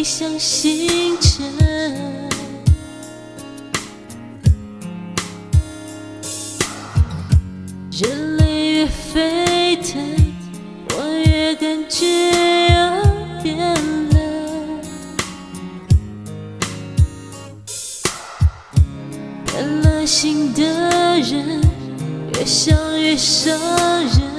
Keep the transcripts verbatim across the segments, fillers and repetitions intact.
你像星辰，人类越沸腾，我越感觉有点冷。变了心的人，越想越伤人。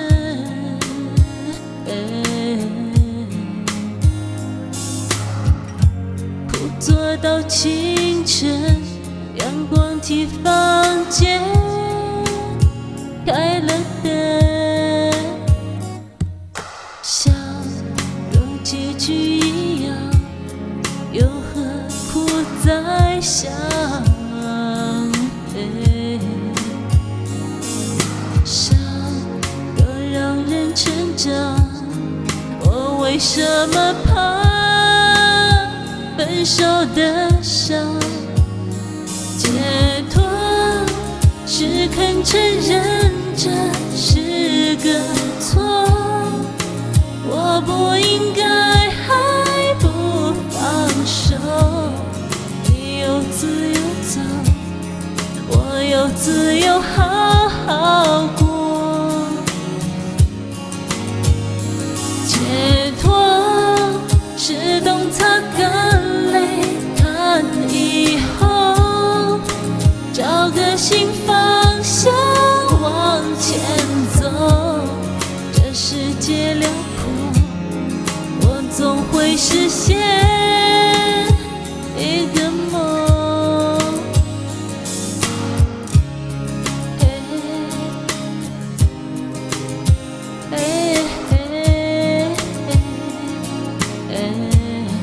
苦坐到清晨，阳光替房间开了灯，像如结局一样，又何苦再想？伤若让人成长，我为什么怕分手的伤？解脱是肯承认这是个错，我不应该还不放手。你有自由走，我有自由好好过。解脱是懂擦干泪，看以后找个新方向往前走。这世界辽阔，我总会实现一个梦。嘿嘿嘿嘿嘿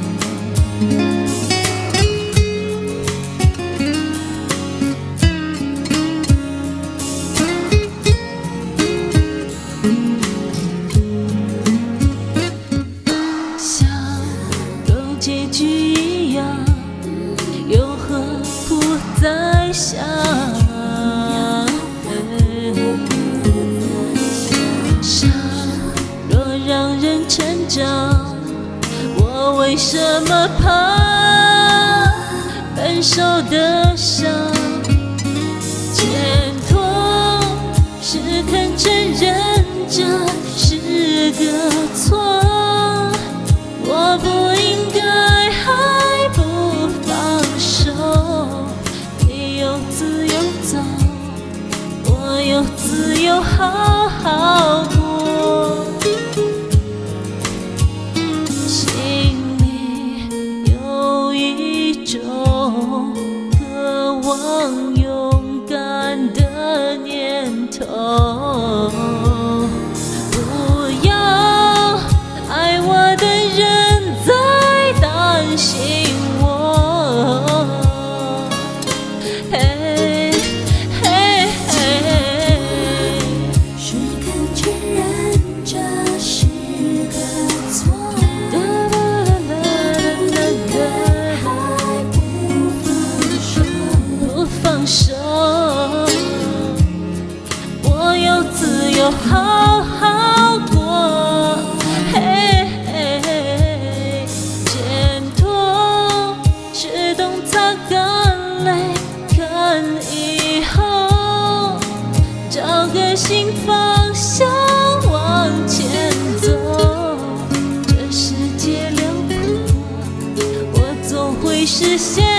结局一样，又何苦再想？伤若让人成长，我为什么怕分手的伤？解脱是肯承认这是个错，我不应该还不放手。你有自由走，我有自由好好过。心里有一种渴望勇敢的念头，不要爱我的人在担心我。嘿嘿嘿， 是肯承认这是个错，还不放手， 不放手，我有自由好好过。嘿嘿嘿，解脱是懂擦干泪，看以后找个新方向往前走。这世界辽阔，我总会实现